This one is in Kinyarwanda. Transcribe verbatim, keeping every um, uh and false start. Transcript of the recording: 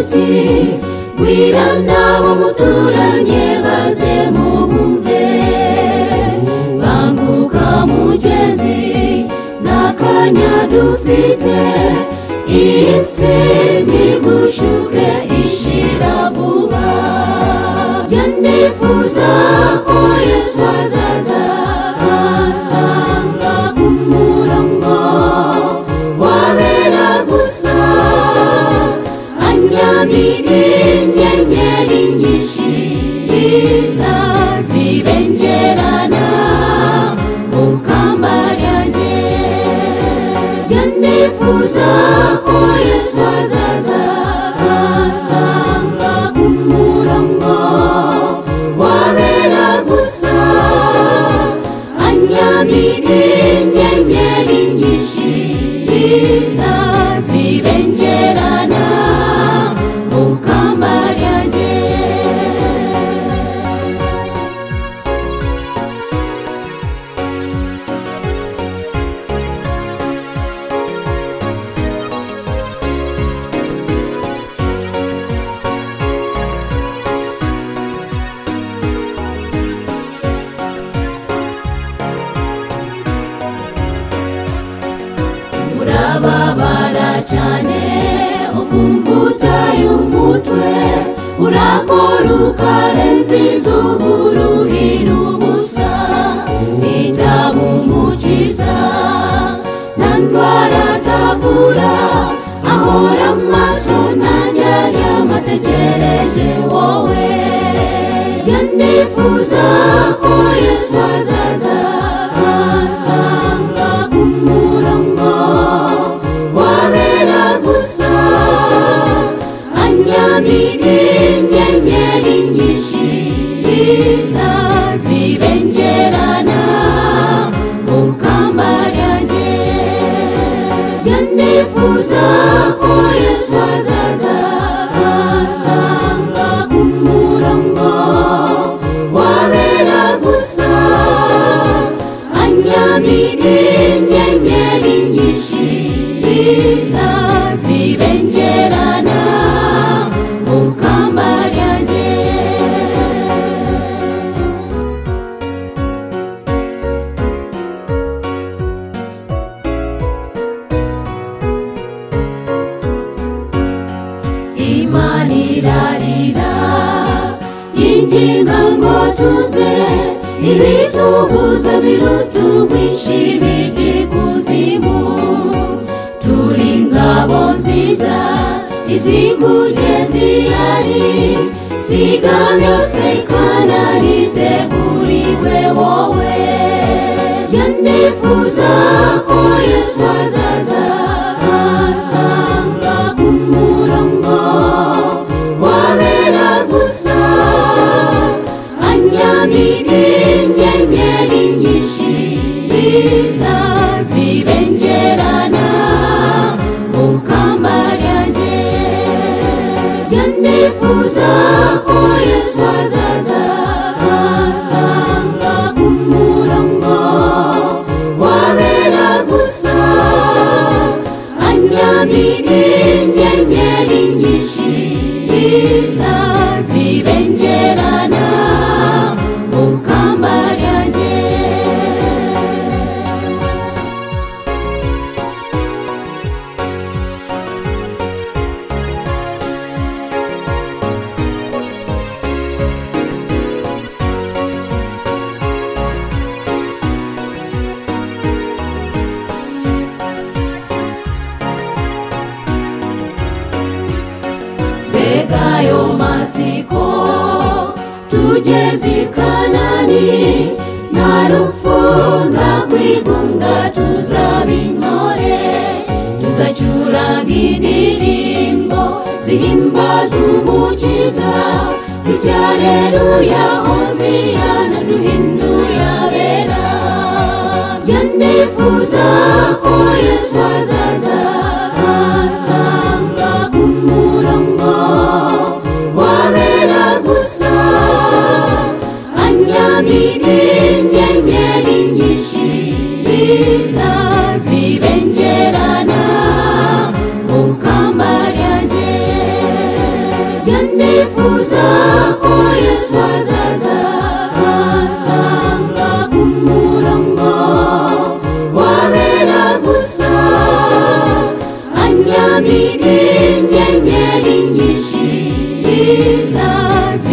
inshuti bwira nabo muturanye baze mubumve banguka mugezi n'akanya dufite isi ntigushuke ishira vuba jya nifuza ko Yesu azaza asanga ku murongo wabera gusa anyamira inyenyeri nyinshi ziza zibengerana mu kamba ryanjye jya nifuza ko Yesu azaza asanga ku murongo wabera gusa anyamira inyenyeri nyinshi ziza zibengerana mu kamba ryanjye urababara cyane ukumva utaye umutwe urakora ukarenza izuba uruhira ubusa hitaba umukiza nta ndwara atavura ahora amaso ntajya amategereje wowe jya nifuza ko Yesu azaza asanga ku murongo wabera gusa anyamira inyenyeri nyinshi ziza zibengerana mu kamba ryanjye jya nifuza ko Yesu azaza asanga ku murongo wabera gusa anyamira inyenyeri nyinshi ziza zibengerana mu kamba ryanjye Imana irarira yinginga ngo tuze ibitubuza biruta ubwinshi by'ikuzimu turi ingabo nziza iziguge zihari siga byose Kanani iteguriwe wowe jya nifuza ko Yesu azaza asanga ku murongo wabera gusa anyamira inyenyeri nyinshi ziza zibengerana mu kamba ryanjye jya nifuza ko Yesu azaza asanga ku murongo wabera gusa anyamira inyenyeri nyinshi ziza zibengerana mu kamba ryanjye ayo matsiko tugeze i Kanani nta rupfu nta kwigunga tuzaba intore tuzacuranga indirimbo zihimbaza umukiza bityo haleluya hoziyana duhinduye abera jya nifuza ko Yesu azaza asanga ku murongo wabera gusa anyamira inyenyeri nyinshi ziza zibengerana mu kamba ryanjye jya nifuza ko Yesu azaza asanga ku murongo wabera gusa anyamira inyenyeri nyinshi zizaza